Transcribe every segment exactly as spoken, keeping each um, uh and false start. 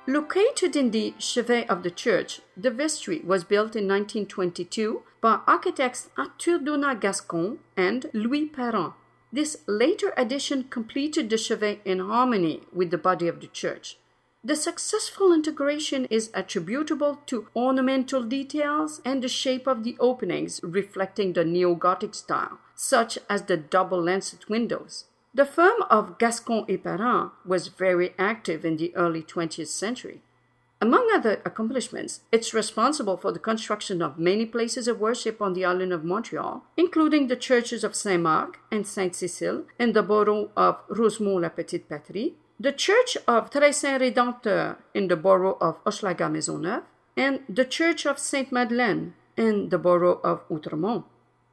Located in the chevet of the church, the vestry was built in nineteen twenty-two by architects Arthur Donat Gascon and Louis Perrin. This later addition completed the chevet in harmony with the body of the church. The successful integration is attributable to ornamental details and the shape of the openings reflecting the neo-Gothic style, such as the double-lancet windows. The firm of Gascon et Perrin was very active in the early twentieth century. Among other accomplishments, it's responsible for the construction of many places of worship on the island of Montreal, including the churches of Saint-Marc and Sainte-Cécile in the borough of Rosemont-la-Petite-Patrie, the church of Très Saint-Rédempteur in the borough of Hochelaga-Maisonneuve, and the church of Sainte-Madeleine in the borough of Outremont.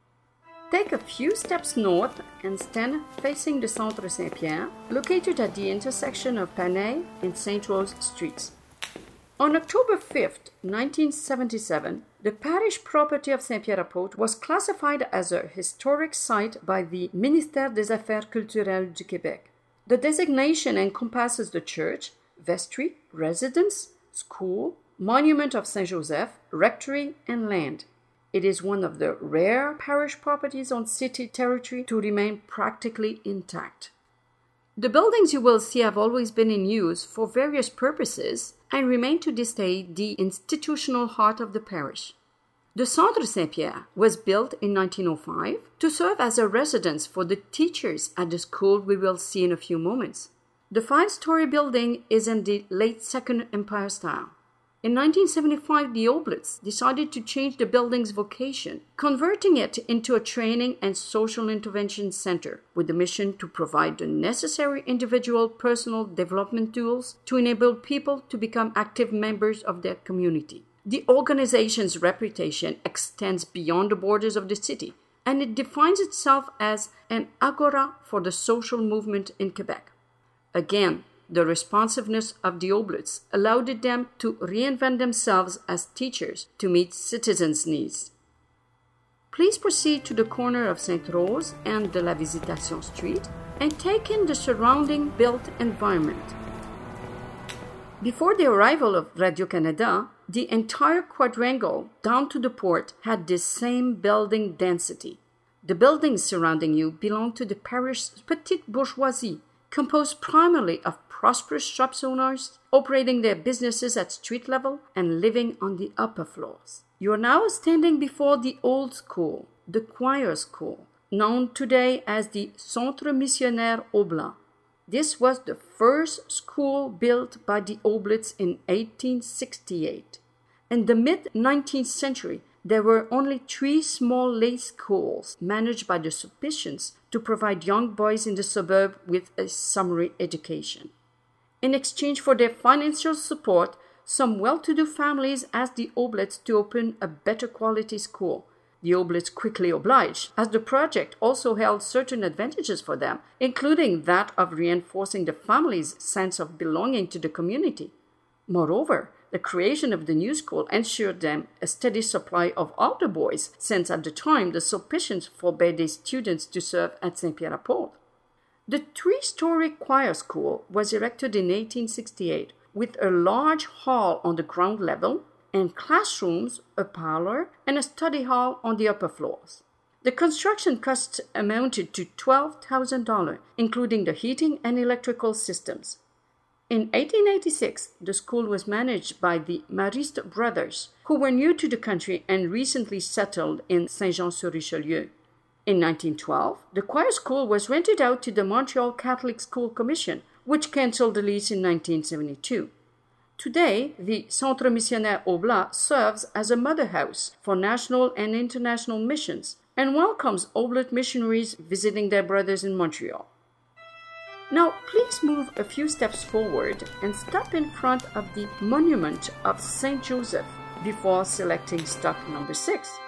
Take a few steps north and stand facing the Centre Saint-Pierre, located at the intersection of Panay and Saint Rose streets. On October fifth, nineteen seventy-seven, the parish property of Saint-Pierre-à-Port was classified as a historic site by the Ministère des Affaires culturelles du Québec. The designation encompasses the church, vestry, residence, school, monument of Saint Joseph, rectory, and land. It is one of the rare parish properties on city territory to remain practically intact. The buildings you will see have always been in use for various purposes and remain to this day the institutional heart of the parish. The Centre Saint-Pierre was built in nineteen oh five to serve as a residence for the teachers at the school we will see in a few moments. The five-story building is in the late Second Empire style. In nineteen seventy-five, the Oblates decided to change the building's vocation, converting it into a training and social intervention center with the mission to provide the necessary individual personal development tools to enable people to become active members of their community. The organization's reputation extends beyond the borders of the city, and it defines itself as an agora for the social movement in Quebec. Again, the responsiveness of the Oblates allowed them to reinvent themselves as teachers to meet citizens' needs. Please proceed to the corner of Sainte Rose and de la Visitation Street and take in the surrounding built environment. Before the arrival of Radio-Canada, the entire quadrangle down to the port had this same building density. The buildings surrounding you belong to the parish's petite bourgeoisie, composed primarily of prosperous shop owners operating their businesses at street level and living on the upper floors. You are now standing before the old school, the choir school, known today as the Centre Missionnaire Oblat. This was the first school built by the Oblates in eighteen sixty-eight. In the mid-nineteenth century, there were only three small lay schools managed by the Sulpicians to provide young boys in the suburb with a summary education. In exchange for their financial support, some well-to-do families asked the Oblates to open a better quality school. The Oblates quickly obliged, as the project also held certain advantages for them, including that of reinforcing the family's sense of belonging to the community. Moreover, the creation of the new school ensured them a steady supply of altar boys, since at the time the Sulpicians forbade their students to serve at Saint-Pierre-à-Port. The three-story choir school was erected in eighteen sixty-eight, with a large hall on the ground level and classrooms, a parlor, and a study hall on the upper floors. The construction costs amounted to twelve thousand dollars, including the heating and electrical systems. In eighteen eighty-six, the school was managed by the Mariste brothers, who were new to the country and recently settled in Saint-Jean-sur-Richelieu. In nineteen twelve, the choir school was rented out to the Montreal Catholic School Commission, which cancelled the lease in nineteen seventy-two. Today, the Centre Missionnaire Oblat serves as a mother house for national and international missions and welcomes Oblate missionaries visiting their brothers in Montreal. Now, please move a few steps forward and stop in front of the monument of Saint Joseph before selecting stop number six.